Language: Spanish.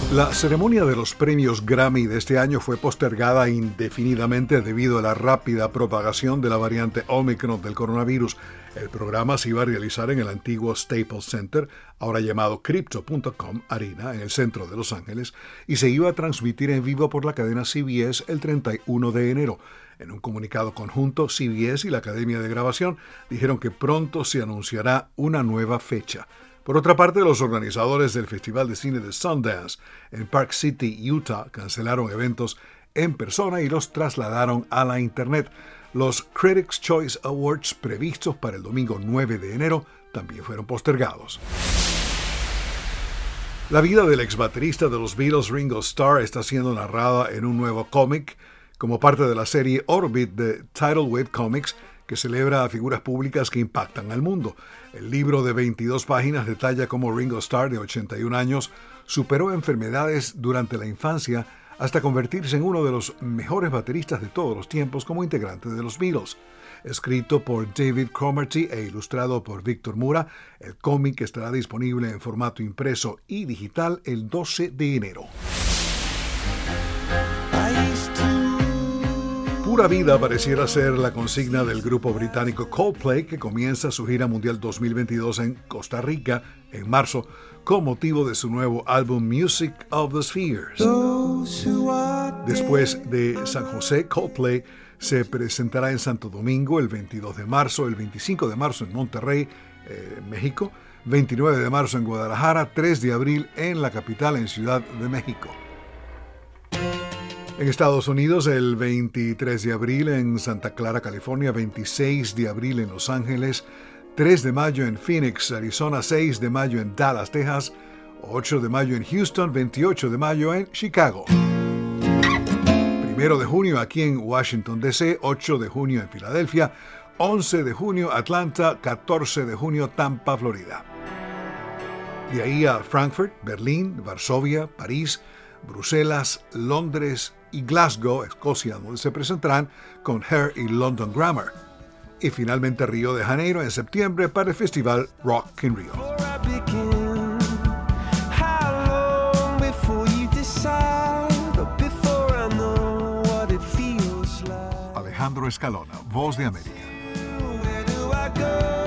La ceremonia de los premios Grammy de este año fue postergada indefinidamente debido a la rápida propagación de la variante Omicron del coronavirus. El programa se iba a realizar en el antiguo Staples Center, ahora llamado Crypto.com Arena, en el centro de Los Ángeles, y se iba a transmitir en vivo por la cadena CBS el 31 de enero. En un comunicado conjunto, CBS y la Academia de Grabación dijeron que pronto se anunciará una nueva fecha. Por otra parte, los organizadores del Festival de Cine de Sundance en Park City, Utah, cancelaron eventos en persona y los trasladaron a la Internet. Los Critics' Choice Awards previstos para el domingo 9 de enero también fueron postergados. La vida del ex baterista de los Beatles, Ringo Starr, está siendo narrada en un nuevo cómic como parte de la serie Orbit de Tidalwave Comics, que celebra a figuras públicas que impactan al mundo. El libro de 22 páginas detalla cómo Ringo Starr, de 81 años, superó enfermedades durante la infancia hasta convertirse en uno de los mejores bateristas de todos los tiempos como integrante de los Beatles. Escrito por David Cromartie e ilustrado por Víctor Mura, el cómic estará disponible en formato impreso y digital el 12 de enero. Pura vida pareciera ser la consigna del grupo británico Coldplay, que comienza su gira mundial 2022 en Costa Rica en marzo con motivo de su nuevo álbum Music of the Spheres. Después de San José, Coldplay se presentará en Santo Domingo el 22 de marzo, el 25 de marzo en Monterrey, México, 29 de marzo en Guadalajara, 3 de abril en la capital, en Ciudad de México. En Estados Unidos, el 23 de abril en Santa Clara, California, 26 de abril en Los Ángeles, 3 de mayo en Phoenix, Arizona, 6 de mayo en Dallas, Texas, 8 de mayo en Houston, 28 de mayo en Chicago. 1 de junio aquí en Washington, D.C., 8 de junio en Filadelfia, 11 de junio Atlanta, 14 de junio Tampa, Florida. De ahí a Frankfurt, Berlín, Varsovia, París, Bruselas, Londres y Glasgow, Escocia, donde se presentarán con Hair y London Grammar. Y finalmente Río de Janeiro en septiembre para el festival Rock in Rio. Alejandro Escalona, Voz de América.